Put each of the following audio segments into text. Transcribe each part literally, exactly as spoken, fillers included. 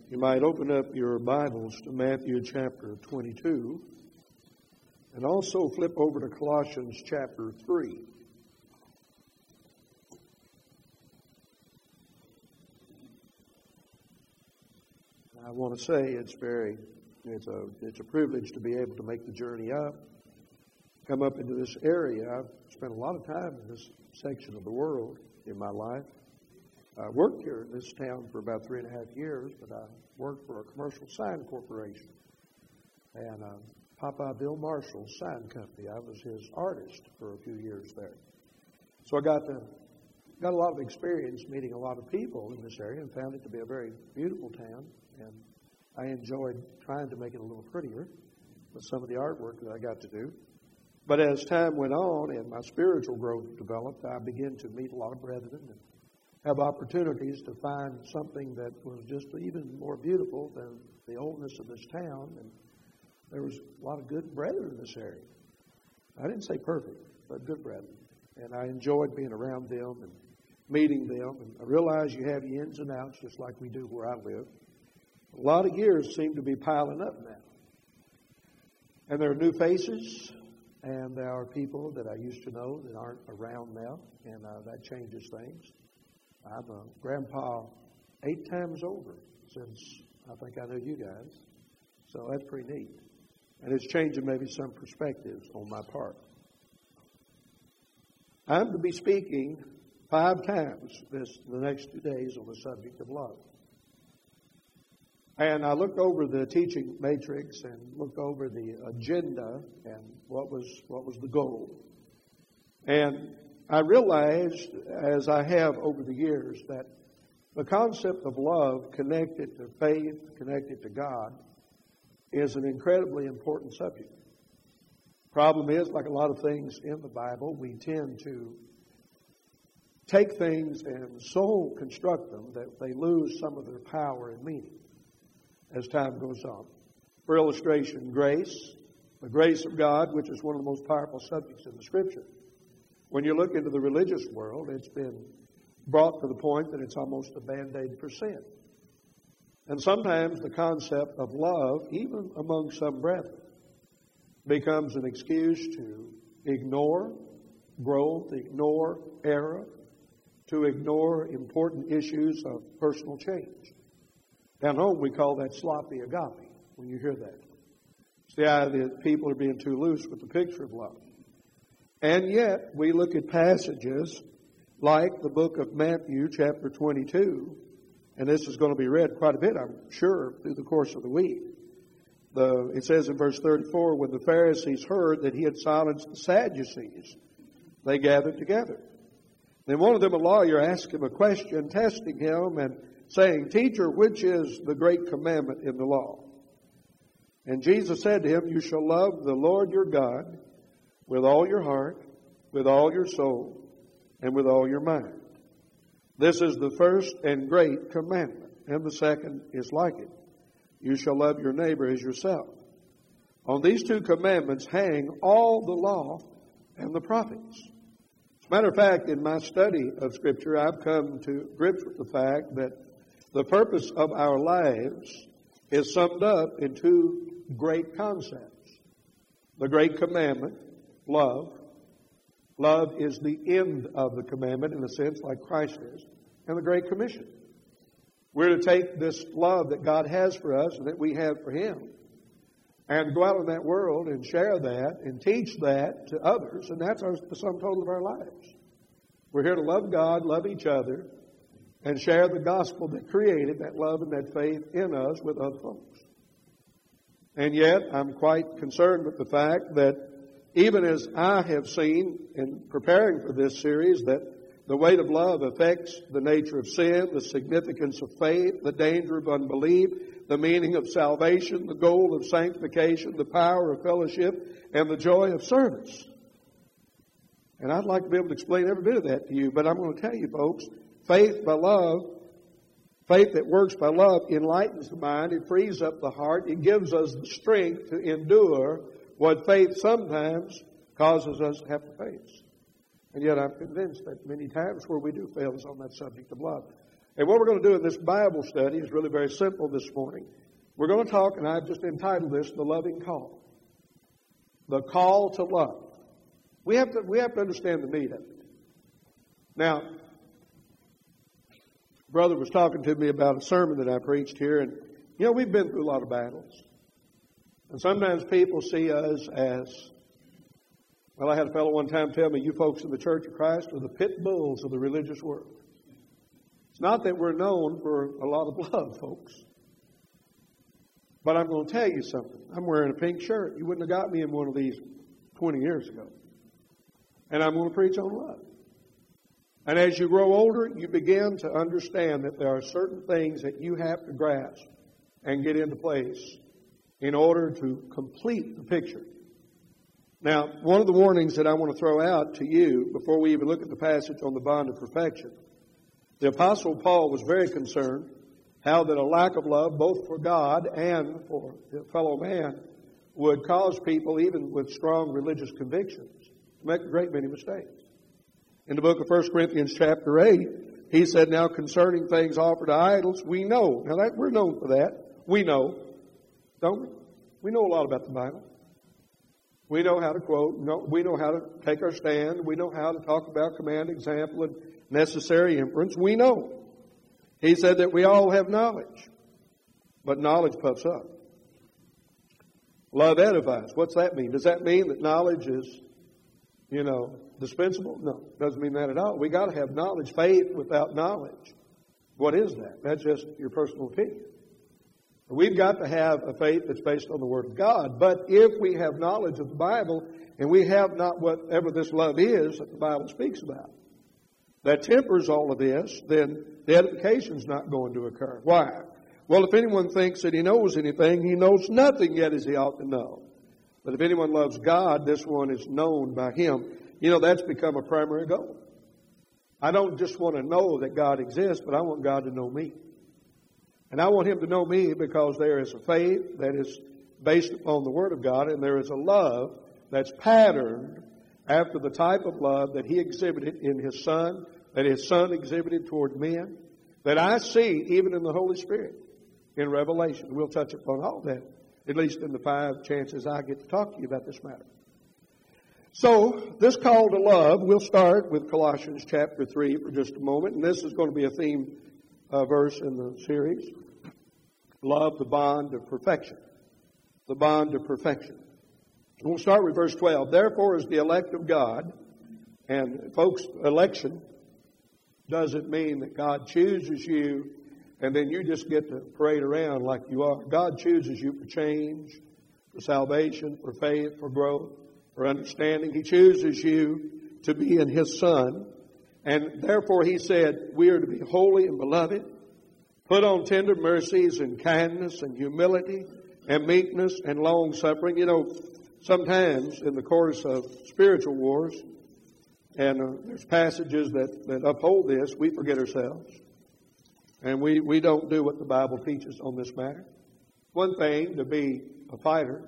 You might open up your Bibles to Matthew chapter twenty-two, and also flip over to Colossians chapter three. I want to say it's very, it's a, it's a privilege to be able to make the journey up, come up into this area. I've spent a lot of time in this section of the world in my life. I worked here in this town for about three and a half years, but I worked for a commercial sign corporation. And uh, Papa Bill Marshall's sign company, I was his artist for a few years there. So I got to, got a lot of experience meeting a lot of people in this area and found it to be a very beautiful town. And I enjoyed trying to make it a little prettier with some of the artwork that I got to do. But as time went on and my spiritual growth developed, I began to meet a lot of brethren and have opportunities to find something that was just even more beautiful than the oldness of this town. And there was a lot of good brethren in this area. I didn't say perfect, but good brethren. And I enjoyed being around them and meeting them. And I realize you have the ins and outs just like we do where I live. A lot of years seem to be piling up now. And there are new faces, and there are people that I used to know that aren't around now, and uh, that changes things. I'm a grandpa eight times over since I think I know you guys. So that's pretty neat. And it's changing maybe some perspectives on my part. I'm to be speaking five times this the next two days on the subject of love. And I looked over the teaching matrix and looked over the agenda and what was what was the goal. And I realized, as I have over the years, that the concept of love connected to faith, connected to God, is an incredibly important subject. Problem is, like a lot of things in the Bible, we tend to take things and so construct them that they lose some of their power and meaning as time goes on. For illustration, grace, the grace of God, which is one of the most powerful subjects in the Scripture. When you look into the religious world, it's been brought to the point that it's almost a band-aid for sin. And sometimes the concept of love, even among some brethren, becomes an excuse to ignore growth, ignore error, to ignore important issues of personal change. Down home, we call that sloppy agape, when you hear that. It's the idea that people are being too loose with the picture of love. And yet, we look at passages like the book of Matthew, chapter twenty-two, and this is going to be read quite a bit, I'm sure, through the course of the week. The, it says in verse thirty-four, when the Pharisees heard that he had silenced the Sadducees, they gathered together. Then one of them, a lawyer, asked him a question, testing him and saying, Teacher, which is the great commandment in the law? And Jesus said to him, You shall love the Lord your God with all your heart, with all your soul, and with all your mind. This is the first and great commandment, and the second is like it. You shall love your neighbor as yourself. On these two commandments hang all the law and the prophets. As a matter of fact, in my study of Scripture, I've come to grips with the fact that the purpose of our lives is summed up in two great concepts. The great commandment, love. Love is the end of the commandment in a sense, like Christ is. And the Great Commission. We're to take this love that God has for us and that we have for Him and go out in that world and share that and teach that to others. And that's our, the sum total of our lives. We're here to love God, love each other, and share the gospel that created that love and that faith in us with other folks. And yet, I'm quite concerned with the fact that even as I have seen in preparing for this series, that the weight of love affects the nature of sin, the significance of faith, the danger of unbelief, the meaning of salvation, the goal of sanctification, the power of fellowship, and the joy of service. And I'd like to be able to explain every bit of that to you, but I'm going to tell you, folks, faith by love, faith that works by love enlightens the mind, it frees up the heart, it gives us the strength to endure what faith sometimes causes us to have to face. And yet I'm convinced that many times where we do fail is on that subject of love. And what we're going to do in this Bible study is really very simple this morning. We're going to talk, and I've just entitled this, The Loving Call. The call to love. We have to, we have to understand the meat of it. Now, brother was talking to me about a sermon that I preached here, and, you know, we've been through a lot of battles. And sometimes people see us as, well, I had a fellow one time tell me, you folks in the Church of Christ are the pit bulls of the religious world. It's not that we're known for a lot of love, folks. But I'm going to tell you something. I'm wearing a pink shirt. You wouldn't have got me in one of these twenty years ago. And I'm going to preach on love. And as you grow older, you begin to understand that there are certain things that you have to grasp and get into place in order to complete the picture. Now, one of the warnings that I want to throw out to you before we even look at the passage on the bond of perfection, the Apostle Paul was very concerned how that a lack of love, both for God and for the fellow man, would cause people, even with strong religious convictions, to make a great many mistakes. In the book of First Corinthians chapter eight, he said, now concerning things offered to idols, we know. Now, that, we're known for that. We know. Don't we? We know a lot about the Bible. We know how to quote. We know how to take our stand. We know how to talk about command, example, and necessary inference. We know. He said that we all have knowledge, but knowledge puffs up. Love edifies. What's that mean? Does that mean that knowledge is, you know, dispensable? No, doesn't mean that at all. We got to have knowledge. Faith without knowledge. What is that? That's just your personal opinion. We've got to have a faith that's based on the Word of God. But if we have knowledge of the Bible and we have not whatever this love is that the Bible speaks about, that tempers all of this, then the edification is not going to occur. Why? Well, if anyone thinks that he knows anything, he knows nothing yet as he ought to know. But if anyone loves God, this one is known by him. You know, that's become a primary goal. I don't just want to know that God exists, but I want God to know me. And I want him to know me because there is a faith that is based upon the Word of God, and there is a love that's patterned after the type of love that he exhibited in his Son, that his Son exhibited toward men, that I see even in the Holy Spirit in Revelation. We'll touch upon all that, at least in the five chances I get to talk to you about this matter. So, this call to love, we'll start with Colossians chapter three for just a moment, and this is going to be a theme uh, verse in the series. Love, the bond of perfection. The bond of perfection. We'll start with verse twelve. Therefore, as the elect of God, and folks, election doesn't mean that God chooses you and then you just get to parade around like you are. God chooses you for change, for salvation, for faith, for growth, for understanding. He chooses you to be in His Son. And therefore He said, we are to be holy and beloved. Put on tender mercies and kindness and humility and meekness and long suffering. You know, sometimes in the course of spiritual wars, and uh, there's passages that, that uphold this, we forget ourselves. And we, we don't do what the Bible teaches on this matter. One thing to be a fighter.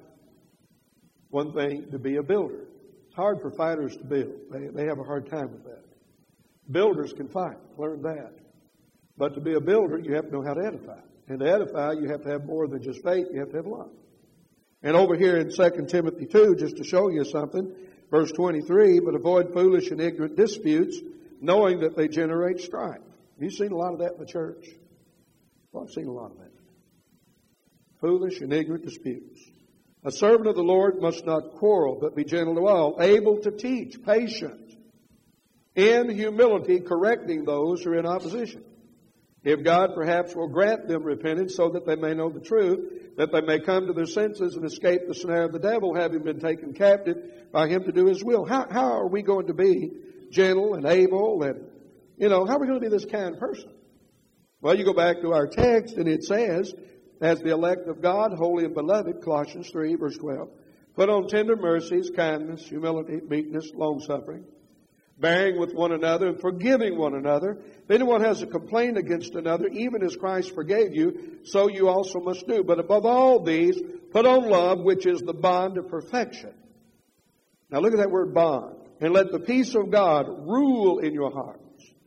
One thing to be a builder. It's hard for fighters to build. They, they have a hard time with that. Builders can fight. Learn that. But to be a builder, you have to know how to edify. And to edify, you have to have more than just faith. You have to have love. And over here in Second Timothy two, just to show you something, verse twenty-three, but avoid foolish and ignorant disputes, knowing that they generate strife. Have you seen a lot of that in the church? Well, I've seen a lot of that. Foolish and ignorant disputes. A servant of the Lord must not quarrel, but be gentle to all, able to teach, patient, in humility, correcting those who are in opposition. If God perhaps will grant them repentance so that they may know the truth, that they may come to their senses and escape the snare of the devil, having been taken captive by him to do his will. How, how are we going to be gentle and able and, you know, how are we going to be this kind person? Well, you go back to our text and it says, as the elect of God, holy and beloved, Colossians three, verse twelve, put on tender mercies, kindness, humility, meekness, long-suffering, bearing with one another and forgiving one another. If anyone has a complaint against another, even as Christ forgave you, so you also must do. But above all these, put on love, which is the bond of perfection. Now look at that word bond. And let the peace of God rule in your hearts,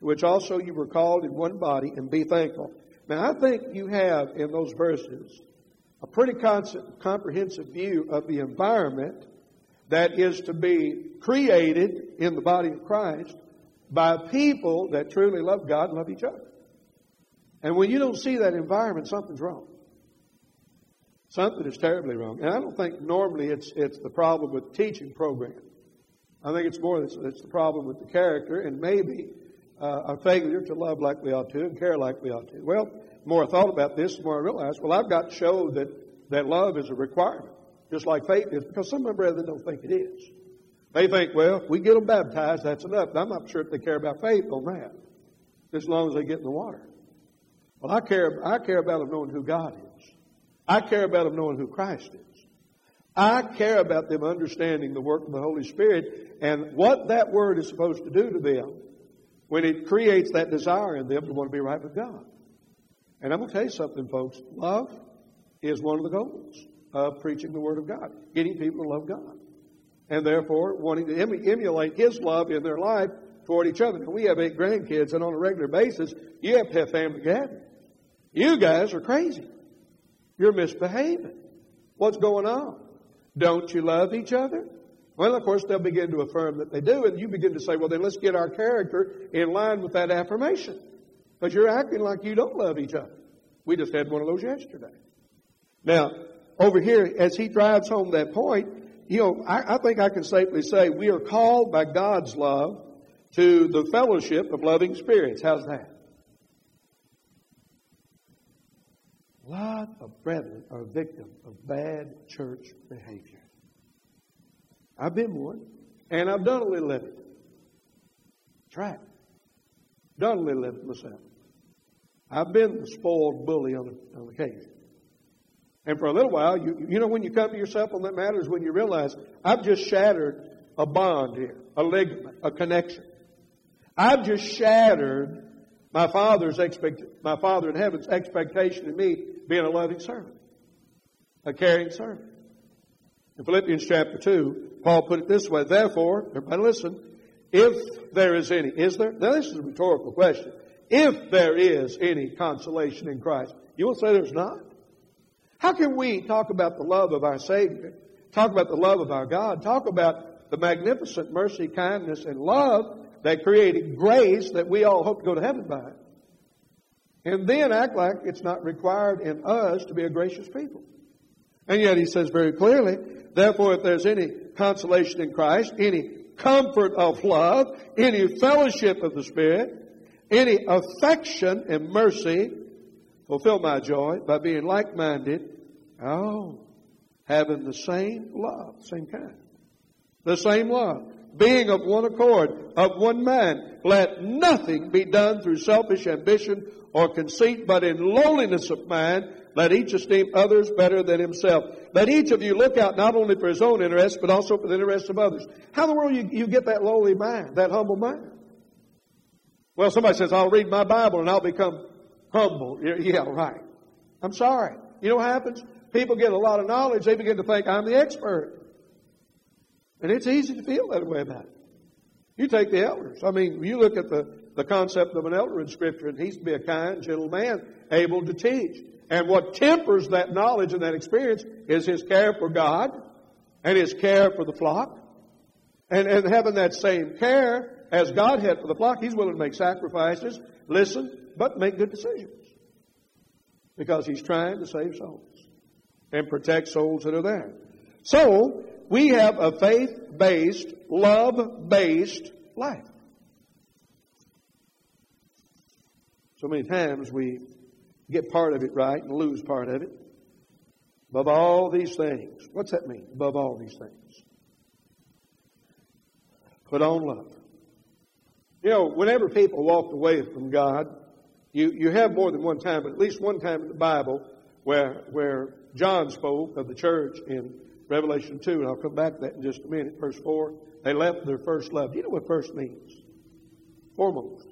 to which also you were called in one body, and be thankful. Now, I think you have in those verses a pretty comprehensive view of the environment that is to be created in the body of Christ by people that truly love God and love each other. And when you don't see that environment, something's wrong. Something is terribly wrong. And I don't think normally it's it's the problem with the teaching program. I think it's more it's, it's the problem with the character and maybe uh, a failure to love like we ought to and care like we ought to. Well, the more I thought about this, the more I realized, well, I've got to show that, that love is a requirement, just like faith is, because some of my brethren don't think it is. They think, well, if we get them baptized, that's enough. I'm not sure if they care about faith on that, just as long as they get in the water. Well, I care, I care about them knowing who God is. I care about them knowing who Christ is. I care about them understanding the work of the Holy Spirit and what that Word is supposed to do to them when it creates that desire in them to want to be right with God. And I'm going to tell you something, folks. Love is one of the goals of preaching the Word of God, getting people to love God. And therefore, wanting to emulate His love in their life toward each other. Now, we have eight grandkids, and on a regular basis, you have to have family gatherings. You guys are crazy. You're misbehaving. What's going on? Don't you love each other? Well, of course, they'll begin to affirm that they do, and you begin to say, well, then let's get our character in line with that affirmation. Because you're acting like you don't love each other. We just had one of those yesterday. Now, over here, as he drives home that point, you know, I, I think I can safely say we are called by God's love to the fellowship of loving spirits. How's that? A lot of brethren are victims of bad church behavior. I've been one, and I've done a little of it. That's right. Done a little of it myself. I've been the spoiled bully on, on occasion. And for a little while, you, you know when you come to yourself on that matter is when you realize, I've just shattered a bond here, a ligament, a connection. I've just shattered my Father's expect, my Father in heaven's expectation of me being a loving servant, a caring servant. In Philippians chapter two, Paul put it this way, therefore, everybody listen, if there is any, is there? Now this is a rhetorical question. If there is any consolation in Christ, you will say there's not. How can we talk about the love of our Savior, talk about the love of our God, talk about the magnificent mercy, kindness, and love that created grace that we all hope to go to heaven by, and then act like it's not required in us to be a gracious people? And yet he says very clearly, therefore, if there's any consolation in Christ, any comfort of love, any fellowship of the Spirit, any affection and mercy, fulfill my joy by being like-minded. Oh, having the same love, same kind. The same love. Being of one accord, of one mind. Let nothing be done through selfish ambition or conceit, but in lowliness of mind, let each esteem others better than himself. Let each of you look out not only for his own interests, but also for the interests of others. How in the world you, you get that lowly mind, that humble mind? Well, somebody says, I'll read my Bible and I'll become humble. Yeah, right. I'm sorry. You know what happens? People get a lot of knowledge. They begin to think, I'm the expert. And it's easy to feel that way about it. You take the elders. I mean, you look at the, the concept of an elder in Scripture, and he's to be a kind, gentle man, able to teach. And what tempers that knowledge and that experience is his care for God and his care for the flock. And, and having that same care as God had for the flock, he's willing to make sacrifices, listen, but make good decisions. Because he's trying to save souls and protect souls that are there. So, we have a faith-based, love-based life. So many times we get part of it right and lose part of it. Above all these things. What's that mean? Above all these things. Put on love. You know, whenever people walked away from God, you, you have more than one time, but at least one time in the Bible where, where John spoke of the church in Revelation two, and I'll come back to that in just a minute. Verse four, they left their first love. Do you know what first means? Foremost.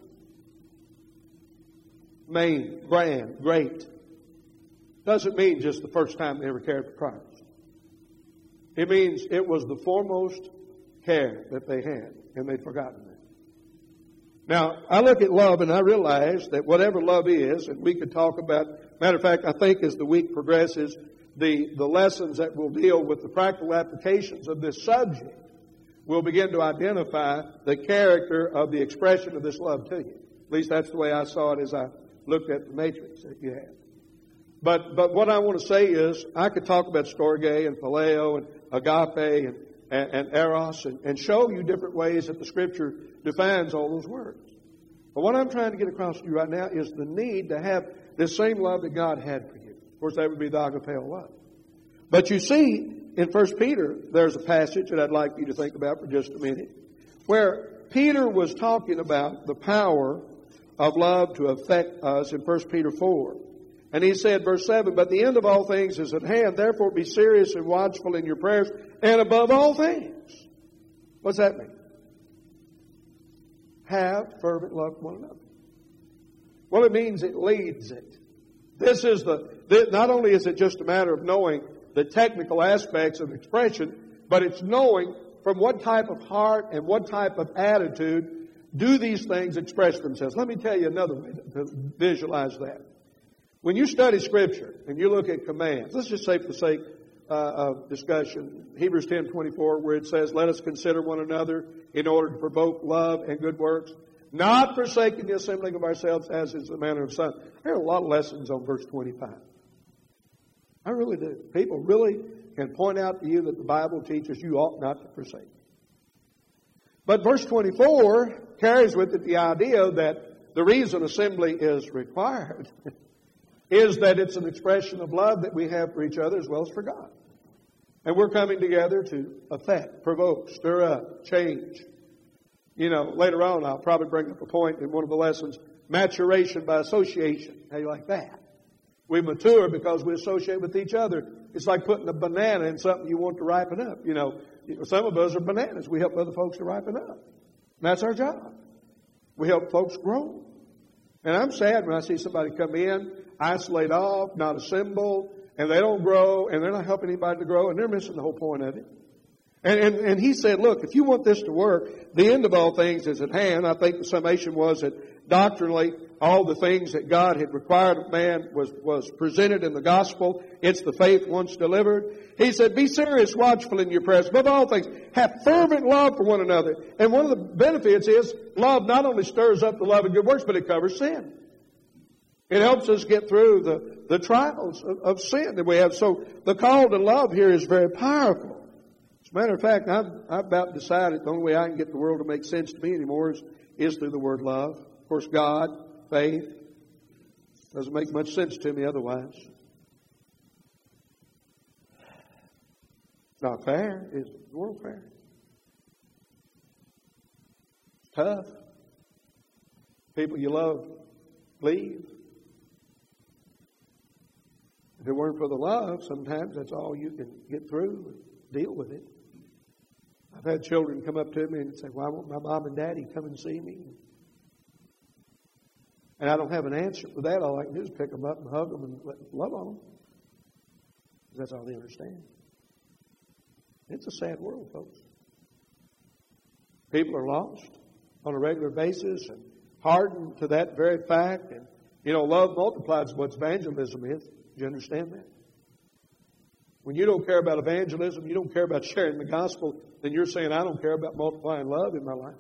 Main, grand, great. Doesn't mean just the first time they ever cared for Christ. It means it was the foremost care that they had, and they'd forgotten that. Now, I look at love and I realize that whatever love is, and we could talk about, matter of fact, I think as the week progresses, the, the lessons that will deal with the practical applications of this subject will begin to identify the character of the expression of this love to you. At least that's the way I saw it as I looked at the matrix that you had. But but what I want to say is, I could talk about storge and phileo and agape and, and, and eros and, and show you different ways that the Scripture defines all those words. But what I'm trying to get across to you right now is the need to have this same love that God had for you. Of course, that would be the agapeo love. But you see, in First Peter, there's a passage that I'd like you to think about for just a minute, where Peter was talking about the power of love to affect us in First Peter four. And he said, verse seven, but the end of all things is at hand. Therefore be serious and watchful in your prayers, and above all things. What's that mean? Have fervent love for one another. Well, it means it leads it. This is the, not only is it just a matter of knowing the technical aspects of expression, but it's knowing from what type of heart and what type of attitude do these things express themselves. Let me tell you another way to visualize that. When you study Scripture and you look at commands, let's just say for the sake uh, of discussion, Hebrews ten twenty-four, where it says, let us consider one another in order to provoke love and good works, not forsaking the assembling of ourselves as is the manner of some. There are a lot of lessons on verse twenty-five. I really do. People really can point out to you that the Bible teaches you ought not to forsake. But verse twenty-four carries with it the idea that the reason assembly is required is that it's an expression of love that we have for each other as well as for God. And we're coming together to affect, provoke, stir up, change. You know, later on I'll probably bring up a point in one of the lessons, maturation by association. How do you like that? We mature because we associate with each other. It's like putting a banana in something you want to ripen up. You know, some of us are bananas. We help other folks to ripen up. And that's our job. We help folks grow. And I'm sad when I see somebody come in, isolate off, not assemble, and they don't grow, and they're not helping anybody to grow, and they're missing the whole point of it. And, and, and he said, look, if you want this to work, the end of all things is at hand. I think the summation was that doctrinally, all the things that God had required of man was, was presented in the gospel. It's the faith once delivered. He said, be serious, watchful in your prayers. Above all things, have fervent love for one another. And one of the benefits is love not only stirs up the love of good works, but it covers sin. It helps us get through the, the trials of, of sin that we have. So the call to love here is very powerful. As a matter of fact, I've, I've about decided the only way I can get the world to make sense to me anymore is, is through the word love. Of course, God, faith, doesn't make much sense to me otherwise. It's not fair. It's the world fair. It's tough. People you love leave. If it weren't for the love, sometimes that's all you can get through and deal with it. I've had children come up to me and say, why won't my mom and daddy come and see me? And I don't have an answer for that. All I can do is pick them up and hug them and love on them. That's all they understand. It's a sad world, folks. People are lost on a regular basis and hardened to that very fact. And, you know, love multiplies what evangelism is. Do you understand that? When you don't care about evangelism, you don't care about sharing the gospel, then you're saying, I don't care about multiplying love in my life.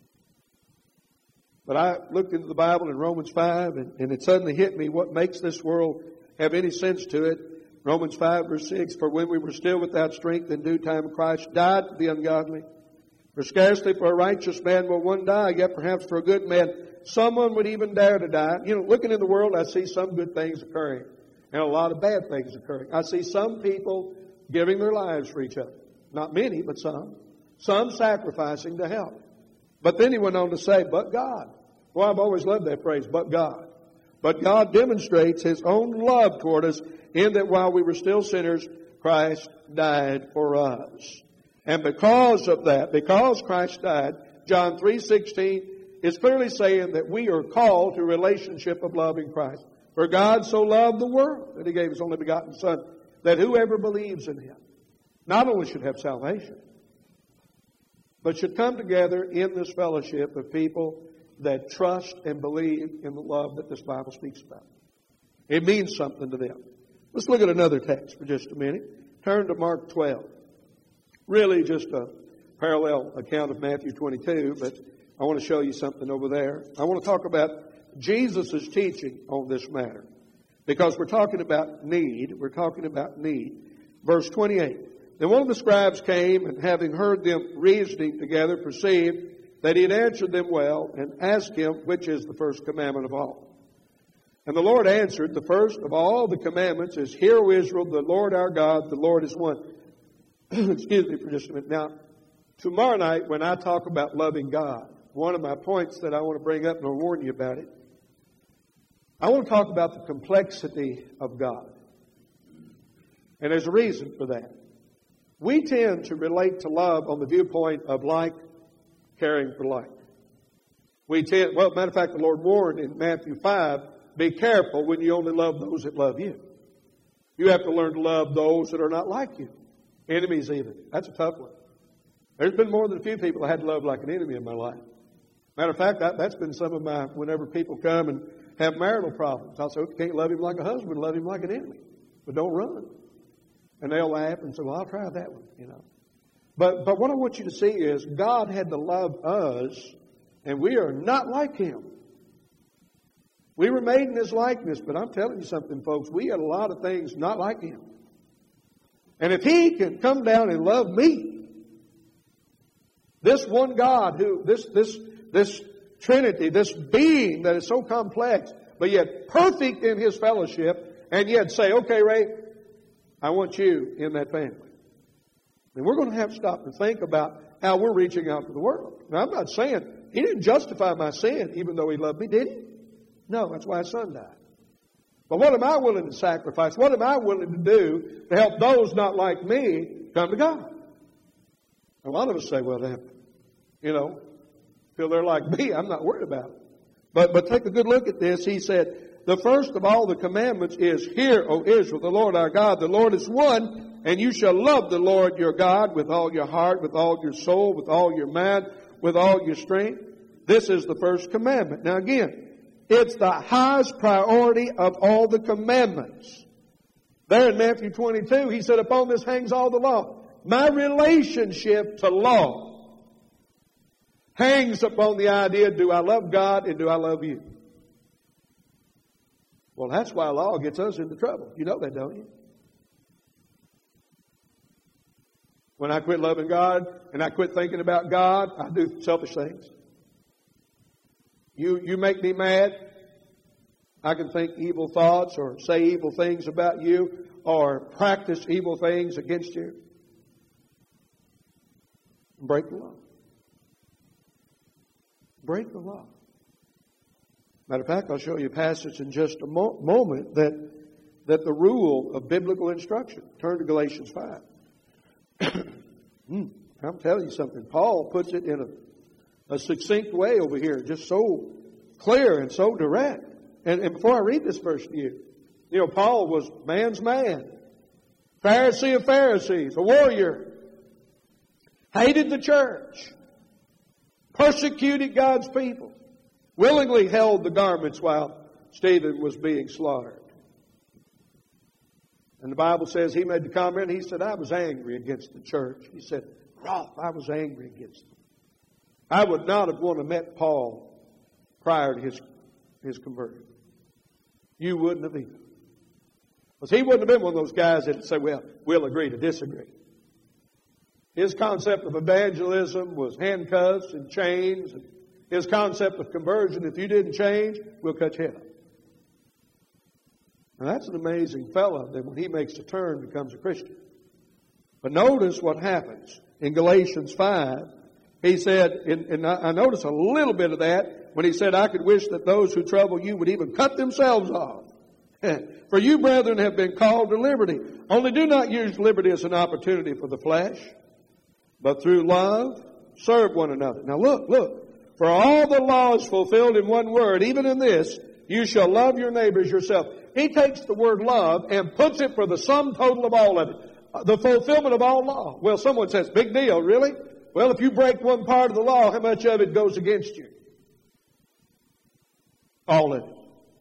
But I looked into the Bible in Romans five, and, and it suddenly hit me what makes this world have any sense to it. Romans five, verse six, for when we were still without strength, in due time Christ died for the ungodly. For scarcely for a righteous man will one die, yet perhaps for a good man someone would even dare to die. You know, looking in the world, I see some good things occurring and a lot of bad things occurring. I see some people giving their lives for each other. Not many, but some. Some sacrificing to help. But then he went on to say, but God. Well, I've always loved that phrase, but God. But God demonstrates His own love toward us in that while we were still sinners, Christ died for us. And because of that, because Christ died, John three sixteen is clearly saying that we are called to a relationship of love in Christ. For God so loved the world that He gave His only begotten Son, that whoever believes in Him not only should have salvation, but should come together in this fellowship of people that trust and believe in the love that this Bible speaks about. It means something to them. Let's look at another text for just a minute. Turn to Mark twelve. Really just a parallel account of Matthew twenty-two, but I want to show you something over there. I want to talk about Jesus' teaching on this matter. Because we're talking about need. We're talking about need. Verse twenty-eight. Then one of the scribes came, and having heard them reasoning together, perceived that he had answered them well, and asked him, which is the first commandment of all. And the Lord answered, the first of all the commandments is, Hear, O Israel, the Lord our God, the Lord is one. Excuse me for just a minute. Now, tomorrow night when I talk about loving God, one of my points that I want to bring up, and I'll warn you about it, I want to talk about the complexity of God. And there's a reason for that. We tend to relate to love on the viewpoint of like caring for like. We tend, well, matter of fact, the Lord warned in Matthew five, be careful when you only love those that love you. You have to learn to love those that are not like you. Enemies even. That's a tough one. There's been more than a few people I had to love like an enemy in my life. Matter of fact, that, that's been some of my, whenever people come and have marital problems, I'll say, okay, you can't love him like a husband, love him like an enemy. But don't run. And they'll laugh and say, well, I'll try that one, you know. But, but what I want you to see is God had to love us, and we are not like him. We were made in his likeness, but I'm telling you something, folks, we had a lot of things not like him. And if he can come down and love me, this one God who, this, this, this Trinity, this being that is so complex, but yet perfect in his fellowship, and yet say, okay, Ray, I want you in that family. And we're going to have to stop and think about how we're reaching out to the world. Now, I'm not saying he didn't justify my sin, even though he loved me, did he? No, that's why his son died. But what am I willing to sacrifice? What am I willing to do to help those not like me come to God? A lot of us say, well, then, you know, till they're like me, I'm not worried about it. But, but take a good look at this. He said, the first of all the commandments is, Hear, O Israel, the Lord our God, the Lord is one, and you shall love the Lord your God with all your heart, with all your soul, with all your mind, with all your strength. This is the first commandment. Now again, it's the highest priority of all the commandments. There in Matthew twenty-two, he said, upon this hangs all the law. My relationship to law hangs upon the idea, do I love God and do I love you? Well, that's why law gets us into trouble. You know that, don't you? When I quit loving God and I quit thinking about God, I do selfish things. You, you make me mad, I can think evil thoughts or say evil things about you or practice evil things against you. Break the law. Break the law. Matter of fact, I'll show you a passage in just a mo- moment that, that the rule of biblical instruction. Turn to Galatians five. I'm telling you something. Paul puts it in a, a succinct way over here, just so clear and so direct. And, and before I read this verse to you, you know, Paul was man's man, Pharisee of Pharisees, a warrior, hated the church, persecuted God's people, willingly held the garments while Stephen was being slaughtered. And the Bible says he made the comment, he said, I was angry against the church. He said, wroth, I was angry against them. I would not have wanted to met Paul prior to his, his conversion. You wouldn't have either. Because he wouldn't have been one of those guys that would say, well, we'll agree to disagree. His concept of evangelism was handcuffs and chains. And his concept of conversion, if you didn't change, we'll cut you out. Now that's an amazing fellow that when he makes a turn becomes a Christian. But notice what happens in Galatians five. He said, and, and I notice a little bit of that when he said, I could wish that those who trouble you would even cut themselves off. For you, brethren, have been called to liberty. Only do not use liberty as an opportunity for the flesh, but through love serve one another. Now look, look. For all the law is fulfilled in one word, even in this, you shall love your neighbors yourself. He takes the word love and puts it for the sum total of all of it. The fulfillment of all law. Well, someone says, big deal, really? Well, if you break one part of the law, how much of it goes against you? All of it.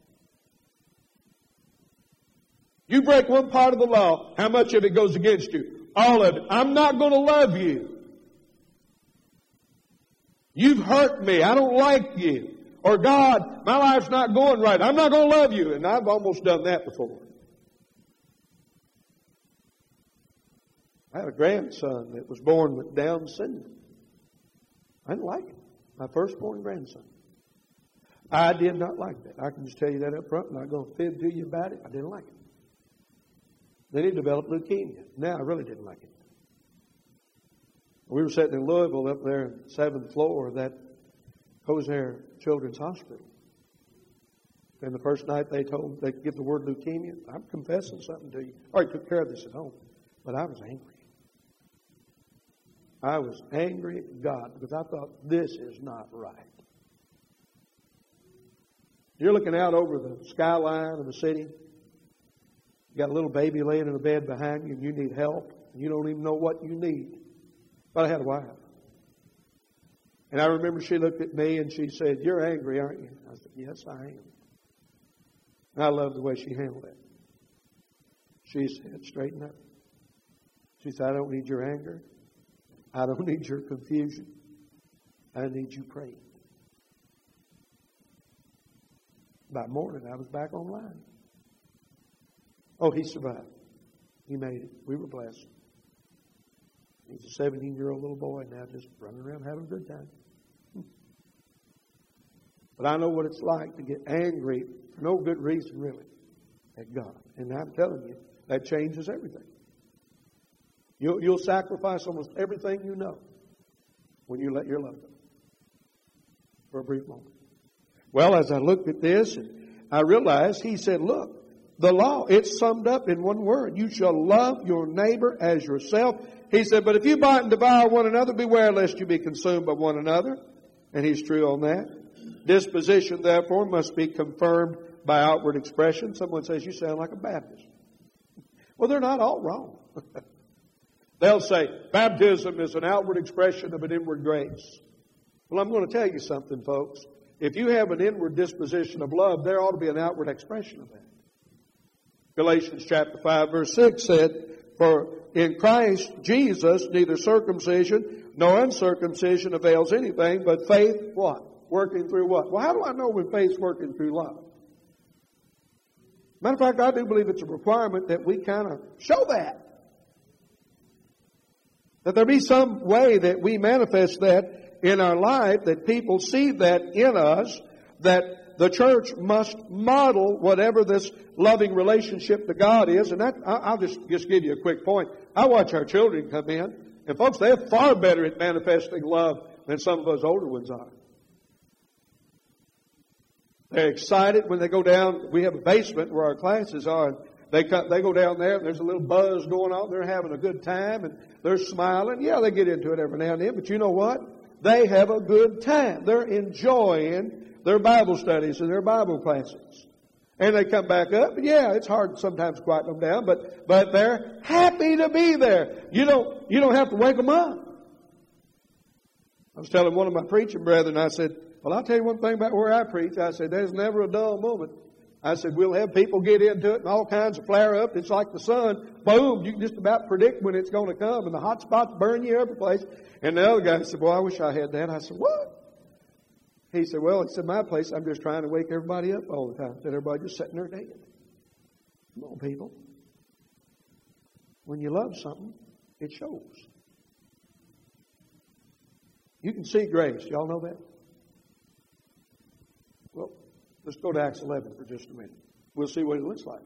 You break one part of the law, how much of it goes against you? All of it. I'm not going to love you. You've hurt me. I don't like you. Or God, my life's not going right. I'm not going to love you. And I've almost done that before. I had a grandson that was born with Down syndrome. I didn't like it. My firstborn grandson. I did not like that. I can just tell you that up front. I'm not going to fib to you about it. I didn't like it. Then he developed leukemia. Now I really didn't like it. We were sitting in Louisville up there on the seventh floor of that Cosair Children's Hospital. And the first night they told they could give the word leukemia. I'm confessing something to you. I already took care of this at home. But I was angry. I was angry at God because I thought this is not right. You're looking out over the skyline of the city. You got a little baby laying in a bed behind you and you need help. And you don't even know what you need. But I had a wife. And I remember she looked at me and she said, "You're angry, aren't you?" I said, "Yes, I am." And I love the way she handled it. She said, "Straighten up." She said, "I don't need your anger. I don't need your confusion. I need you praying." By morning, I was back online. Oh, he survived. He made it. We were blessed. He's a seventeen-year-old little boy now, just running around having a good time. But I know what it's like to get angry for no good reason, really, at God. And I'm telling you, that changes everything. You'll, you'll sacrifice almost everything you know when you let your love go for a brief moment. Well, as I looked at this, I realized he said, look, the law, it's summed up in one word. You shall love your neighbor as yourself. He said, but if you bite and devour one another, beware lest you be consumed by one another. And he's true on that. Disposition, therefore, must be confirmed by outward expression. Someone says, you sound like a Baptist. Well, they're not all wrong. They'll say, baptism is an outward expression of an inward grace. Well, I'm going to tell you something, folks. If you have an inward disposition of love, there ought to be an outward expression of that. Galatians chapter five, verse six said, for in Christ Jesus, neither circumcision nor uncircumcision avails anything, but faith, what? Working through what? Well, how do I know when faith's working through love? Matter of fact, I do believe it's a requirement that we kind of show that. That there be some way that we manifest that in our life, that people see that in us, that the church must model whatever this loving relationship to God is. And that, I'll just, just give you a quick point. I watch our children come in, and folks, they're far better at manifesting love than some of us older ones are. They're excited when they go down. We have a basement where our classes are. They come, they go down there, and there's a little buzz going on. They're having a good time, and they're smiling. Yeah, they get into it every now and then, but you know what? They have a good time. They're enjoying their Bible studies and their Bible classes. And they come back up, and yeah, it's hard sometimes to quiet them down, but but they're happy to be there. You don't you don't have to wake them up. I was telling one of my preaching brethren, I said, well, I'll tell you one thing about where I preach. I said, there's never a dull moment. I said, we'll have people get into it and all kinds of flare up. It's like the sun. Boom, you can just about predict when it's going to come, and the hot spots burn you every place. And the other guy said, well, I wish I had that. I said, what? He said, well, it's in my place. I'm just trying to wake everybody up all the time. And everybody just sitting there dead. Come on, people. When you love something, it shows. You can see grace. Y'all know that? Well, let's go to Acts eleven for just a minute. We'll see what it looks like.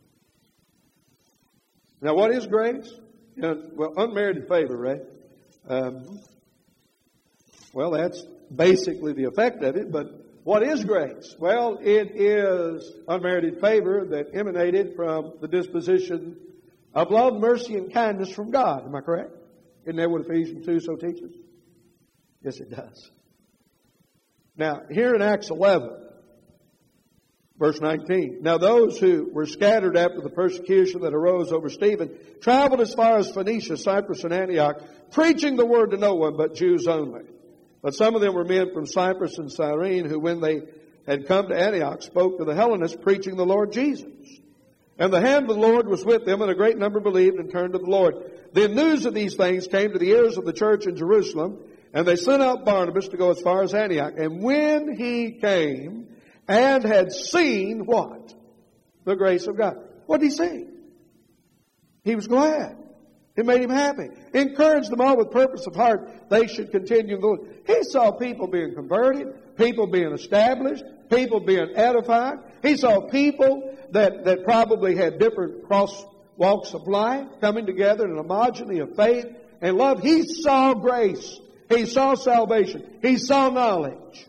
Now, what is grace? You know, well, unmerited favor, right? Um, well, that's basically the effect of it, but what is grace? Well, it is unmerited favor that emanated from the disposition of love, mercy, and kindness from God. Am I correct? Isn't that what Ephesians two so teaches? Yes, it does. Now, here in Acts eleven, verse nineteen, now those who were scattered after the persecution that arose over Stephen traveled as far as Phoenicia, Cyprus, and Antioch, preaching the word to no one but Jews only. But some of them were men from Cyprus and Cyrene, who when they had come to Antioch, spoke to the Hellenists, preaching the Lord Jesus. And the hand of the Lord was with them, and a great number believed and turned to the Lord. Then news of these things came to the ears of the church in Jerusalem, and they sent out Barnabas to go as far as Antioch. And when he came and had seen what? The grace of God. What did he see? He was glad. It made him happy. Encouraged them all with purpose of heart they should continue in the Lord. He saw people being converted, people being established, people being edified. He saw people that, that probably had different cross walks of life coming together in an homogeny of faith and love. He saw grace. He saw salvation. He saw knowledge.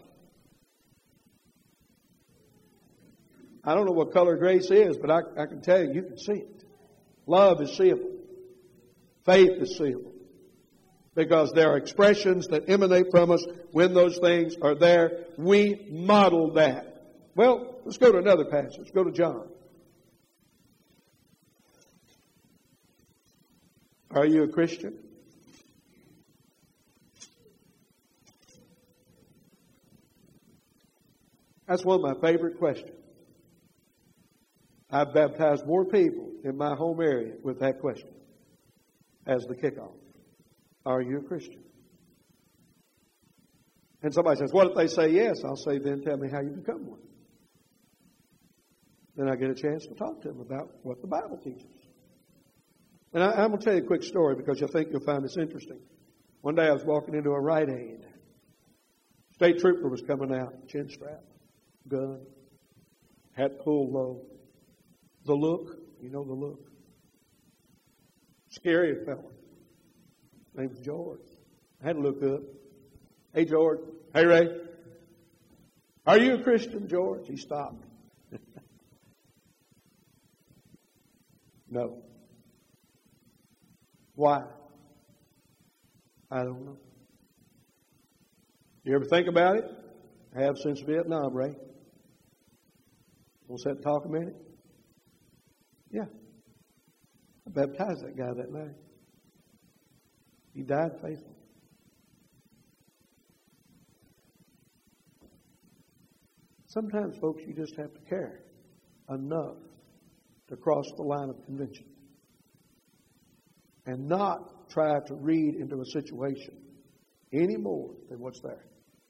I don't know what color grace is, but I, I can tell you, you can see it. Love is seeable. Faith is seeable. Because there are expressions that emanate from us when those things are there. We model that. Well, let's go to another passage. Let's go to John. Are you a Christian? That's one of my favorite questions. I've baptized more people in my home area with that question as the kickoff. Are you a Christian? And somebody says, what if they say yes? I'll say, then tell me how you become one. Then I get a chance to talk to them about what the Bible teaches. And I, I'm going to tell you a quick story because I think you'll find this interesting. One day I was walking into a Rite Aid. State trooper was coming out, chin strap, gun, hat pulled low. The look, you know the look. Scary fellow. His name was George. I had to look up. Hey, George. Hey, Ray. Are you a Christian, George? He stopped. No. Why? I don't know. You ever think about it? I have since Vietnam, Ray. Want to sit and talk a minute? Yeah. I baptized that guy that night. He died faithful. Sometimes, folks, you just have to care enough to cross the line of convention and not try to read into a situation any more than what's there.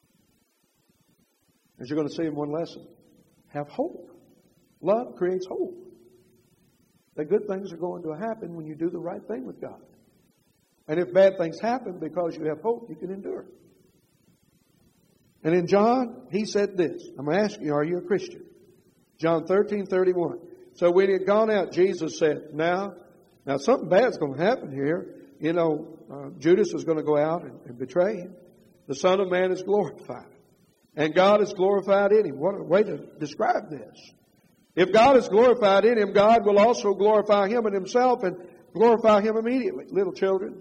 As you're going to see in one lesson, have hope. Love creates hope. That good things are going to happen when you do the right thing with God. And if bad things happen because you have hope, you can endure. And in John, he said this. I'm going to ask you, are you a Christian? John thirteen thirty-one. So when he had gone out, Jesus said, now, now something bad's going to happen here. You know, uh, Judas is going to go out and, and betray him. The Son of Man is glorified. And God is glorified in him. What a way to describe this. If God is glorified in him, God will also glorify him in himself and glorify him immediately. Little children,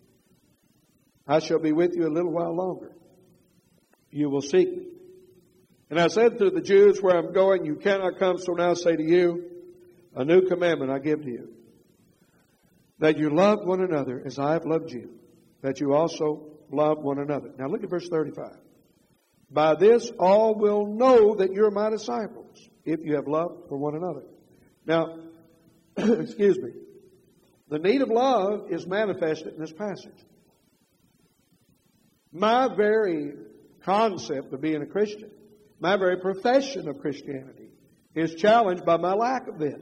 I shall be with you a little while longer. You will seek me. And I said to the Jews, where I'm going, you cannot come, so now I say to you, a new commandment I give to you, that you love one another as I have loved you, that you also love one another. Now look at verse thirty-five. By this all will know that you're my disciples, if you have love for one another. Now, excuse me, the need of love is manifested in this passage. My very concept of being a Christian, my very profession of Christianity, is challenged by my lack of this.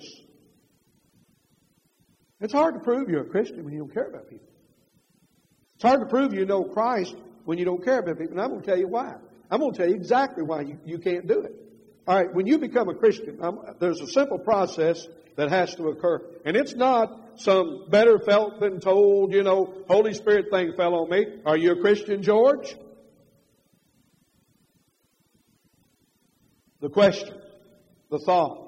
It's hard to prove you're a Christian when you don't care about people. It's hard to prove you know Christ when you don't care about people. And I'm going to tell you why. I'm going to tell you exactly why you, you can't do it. All right, when you become a Christian, um, there's a simple process that has to occur. And it's not some better felt than told, you know, Holy Spirit thing fell on me. Are you a Christian, George? The question, the thought.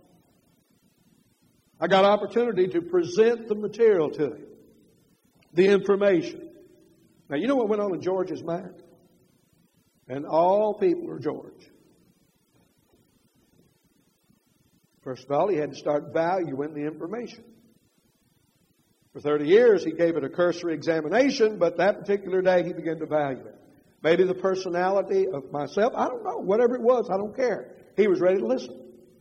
I got opportunity to present the material to him, the information. Now, you know what went on in George's mind? And all people are George. First of all, he had to start valuing the information. For thirty years, he gave it a cursory examination, but that particular day, he began to value it. Maybe the personality of myself. I don't know. Whatever it was, I don't care. He was ready to listen.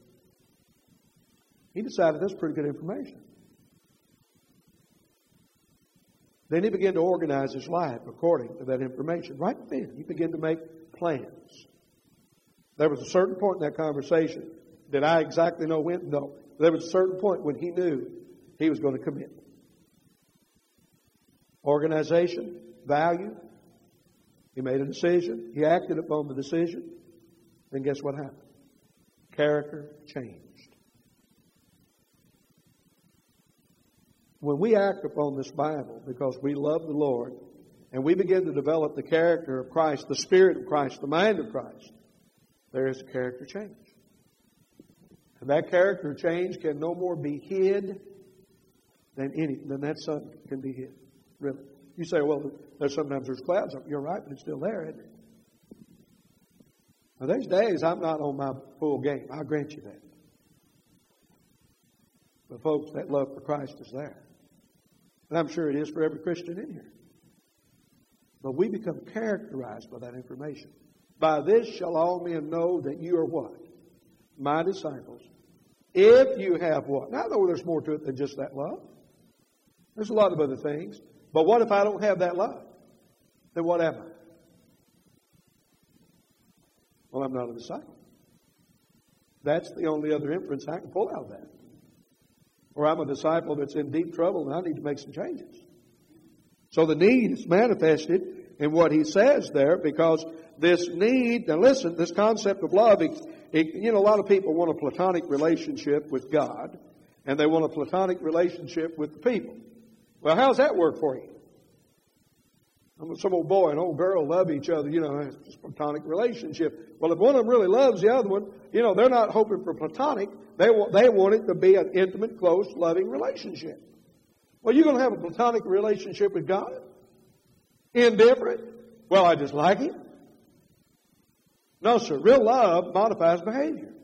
He decided that's pretty good information. Then he began to organize his life according to that information. Right then, he began to make plans. There was a certain point in that conversation. Did I exactly know when? No. There was a certain point when he knew he was going to commit. Organization, value. He made a decision. He acted upon the decision. Then guess what happened? Character changed. When we act upon this Bible because we love the Lord and we begin to develop the character of Christ, the Spirit of Christ, the mind of Christ, there is a character change. And that character change can no more be hid than any, than that sun can be hid. Really. You say, well, there's sometimes there's clouds up. You're right, but it's still there, isn't it? Now, there's days I'm not on my full game. I'll grant you that. But folks, that love for Christ is there. And I'm sure it is for every Christian in here. But we become characterized by that information. By this shall all men know that you are what? My disciples. If you have what? Now, I know there's more to it than just that love. There's a lot of other things. But what if I don't have that love? Then what am I? Well, I'm not a disciple. That's the only other inference I can pull out of that. Or I'm a disciple that's in deep trouble and I need to make some changes. So the need is manifested in what he says there, because this need, now listen, this concept of love, it, it, you know, a lot of people want a platonic relationship with God, and they want a platonic relationship with the people. Well, how's that work for you? Some old boy and old girl love each other, you know, it's a platonic relationship. Well, if one of them really loves the other one, you know, they're not hoping for platonic. They want, they want it to be an intimate, close, loving relationship. Well, you're going to have a platonic relationship with God? Indifferent? Well, I just like Him. No, sir. Real love modifies behavior.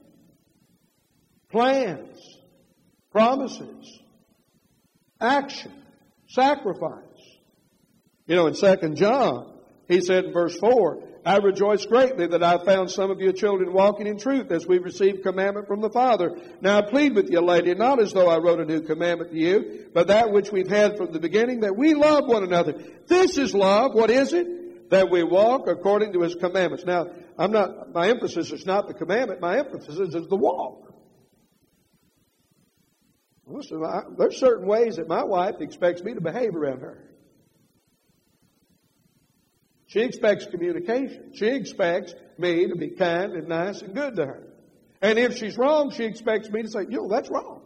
Plans. Promises. Action. Sacrifice. You know, in Second John, he said in verse four, I rejoice greatly that I found some of your children walking in truth as we've received commandment from the Father. Now I plead with you, lady, not as though I wrote a new commandment to you, but that which we've had from the beginning, that we love one another. This is love. What is it? That we walk according to His commandments. Now, I'm not, my emphasis is not the commandment. My emphasis is the walk. Listen, I, there's certain ways that my wife expects me to behave around her. She expects communication. She expects me to be kind and nice and good to her. And if she's wrong, she expects me to say, you know, that's wrong.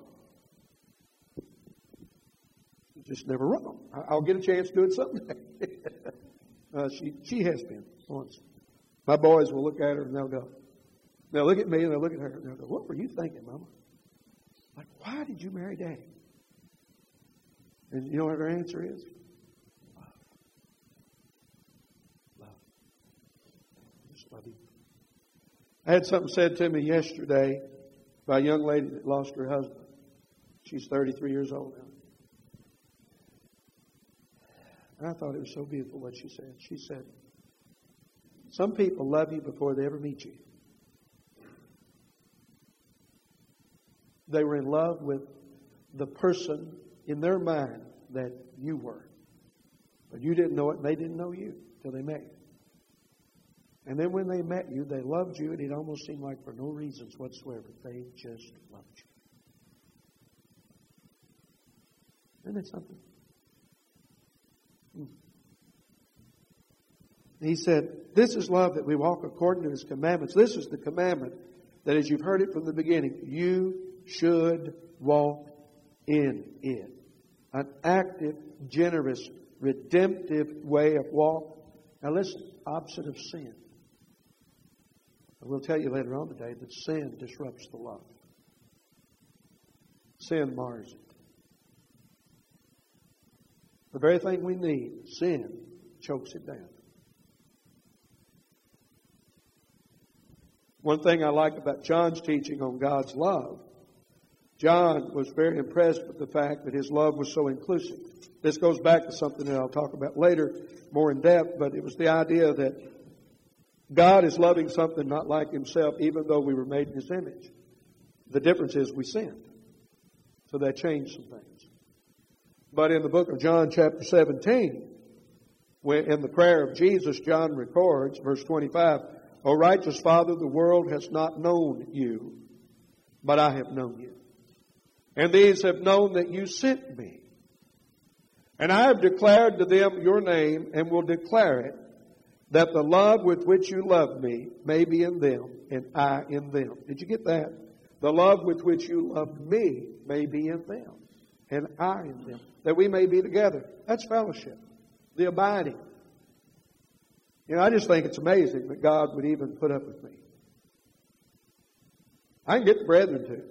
She's just never wrong. I'll get a chance to do it someday. uh, she, she has been once. My boys will look at her and they'll go, they'll look at me and they'll look at her and they'll go, what were you thinking, Mama? Like, why did you marry Daddy? And you know what her answer is? I had something said to me yesterday by a young lady that lost her husband. She's thirty-three years old now. And I thought it was so beautiful what she said. She said, some people love you before they ever meet you. They were in love with the person in their mind that you were. But you didn't know it and they didn't know you till they met you. And then when they met you, they loved you, and it almost seemed like for no reasons whatsoever. They just loved you. Isn't that something? Hmm. He said, this is love, that we walk according to His commandments. This is the commandment that, as you've heard it from the beginning, you should walk in it. An active, generous, redemptive way of walk. Now listen, opposite of sin. I will tell you later on today that sin disrupts the love. Sin mars it. The very thing we need, sin, chokes it down. One thing I like about John's teaching on God's love, John was very impressed with the fact that his love was so inclusive. This goes back to something that I'll talk about later more in depth, but it was the idea that God is loving something not like Himself, even though we were made in His image. The difference is we sinned. So that changed some things. But in the book of John chapter seventeen, when in the prayer of Jesus, John records, verse twenty-five, O righteous Father, the world has not known you, but I have known you. And these have known that you sent me. And I have declared to them your name and will declare it, that the love with which you love me may be in them and I in them. Did you get that? The love with which you love me may be in them and I in them. That we may be together. That's fellowship. The abiding. You know, I just think it's amazing that God would even put up with me. I can get the brethren to.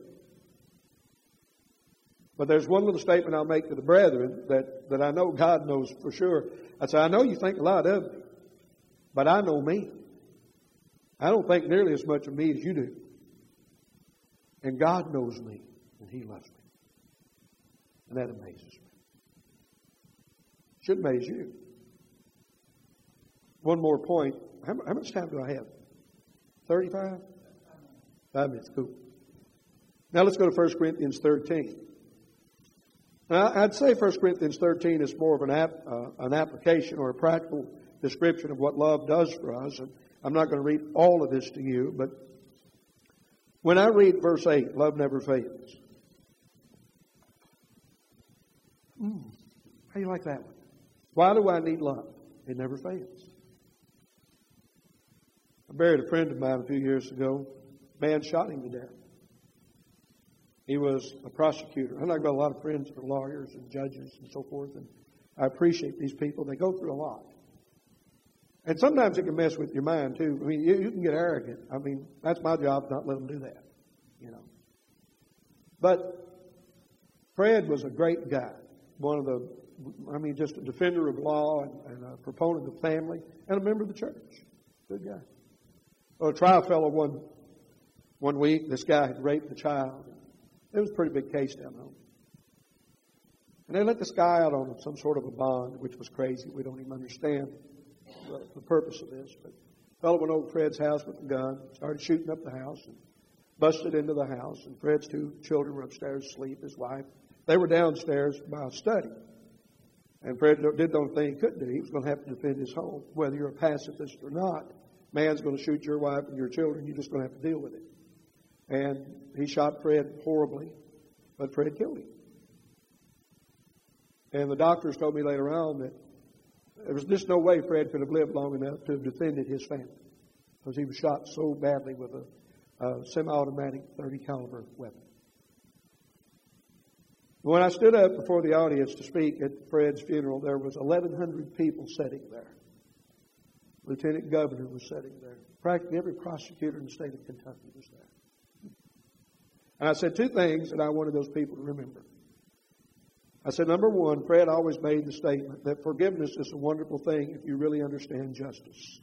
But there's one little statement I'll make to the brethren that, that I know God knows for sure. I say, I know you think a lot of me, but I know me. I don't think nearly as much of me as you do. And God knows me, and He loves me. And that amazes me. Should amaze you. One more point. How, how much time do I have? thirty-five? Five minutes. Cool. Now let's go to First Corinthians thirteen. Now, I'd say First Corinthians thirteen is more of an, ap, uh, an application or a practical description of what love does for us. And I'm not going to read all of this to you, but when I read verse eight, love never fails. Mm, how do you like that one? Why do I need love? It never fails. I buried a friend of mine a few years ago. A man shot him to death. He was a prosecutor. I've got a lot of friends that are lawyers and judges and so forth, and I appreciate these people. They go through a lot. And sometimes it can mess with your mind, too. I mean, you, you can get arrogant. I mean, that's my job, not let them do that, you know. But Fred was a great guy. One of the, I mean, just a defender of law and, and a proponent of family and a member of the church. Good guy. Well, a trial fellow one, one week, this guy had raped a child. It was a pretty big case down home. And they let this guy out on some sort of a bond, which was crazy. We don't even understand the, the purpose of this. But the fellow went over to Fred's house with a gun, started shooting up the house, and busted into the house. And Fred's two children were upstairs asleep, his wife. They were downstairs by a study. And Fred did the only thing he could do. He was going to have to defend his home. Whether you're a pacifist or not, man's going to shoot your wife and your children. You're just going to have to deal with it. And he shot Fred horribly, but Fred killed him. And the doctors told me later on that there was just no way Fred could have lived long enough to have defended his family, because he was shot so badly with a, a semi-automatic thirty caliber weapon. When I stood up before the audience to speak at Fred's funeral, there was eleven hundred people sitting there. Lieutenant Governor was sitting there. Practically every prosecutor in the state of Kentucky was there. And I said two things that I wanted those people to remember. I said, number one, Fred always made the statement that forgiveness is a wonderful thing if you really understand justice.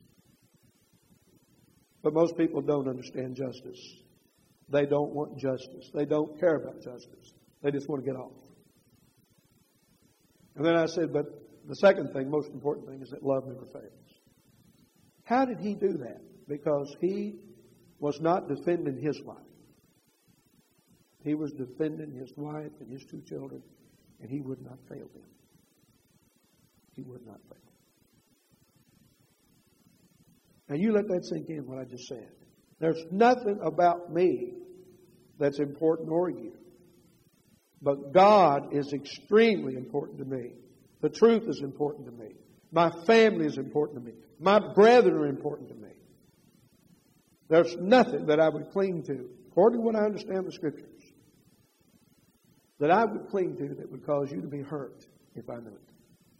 But most people don't understand justice. They don't want justice. They don't care about justice. They just want to get off. And then I said, but the second thing, most important thing, is that love never fails. How did he do that? Because he was not defending his life. He was defending his wife and his two children, and he would not fail them. He would not fail. Now you let that sink in, what I just said. There's nothing about me that's important or you. But God is extremely important to me. The truth is important to me. My family is important to me. My brethren are important to me. There's nothing that I would cling to, according to what I understand the Scriptures, that I would cling to that would cause you to be hurt if I knew it.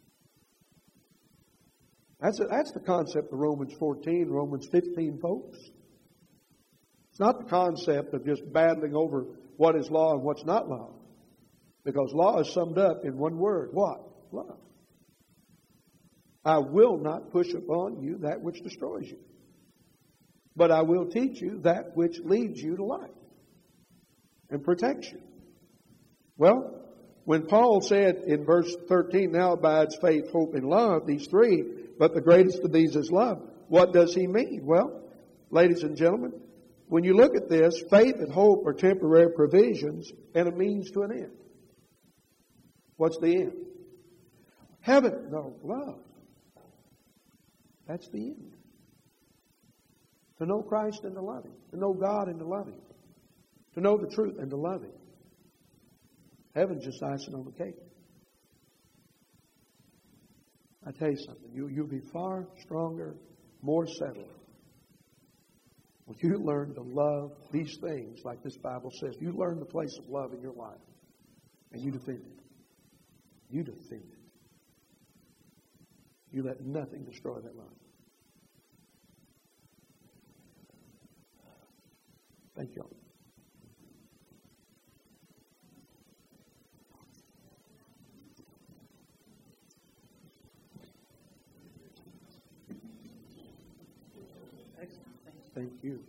That's, a, that's the concept of Romans fourteen, Romans fifteen, folks. It's not the concept of just battling over what is law and what's not law. Because law is summed up in one word. What? Love. I will not push upon you that which destroys you, but I will teach you that which leads you to life and protects you. Well, when Paul said in verse thirteen, now abides faith, hope, and love, these three, but the greatest of these is love. what does he mean? Well, ladies and gentlemen, when you look at this, faith and hope are temporary provisions and a means to an end. What's the end? Heaven, no, love. That's the end. To know Christ and to love Him. To know God and to love Him. To know the truth and to love Him. Heaven's just icing on the cake. I tell you something, you, you'll be far stronger, more settled when you learn to love these things like this Bible says. You learn the place of love in your life and you defend it. You defend it. You let nothing destroy that love. Thank you all. Thank you.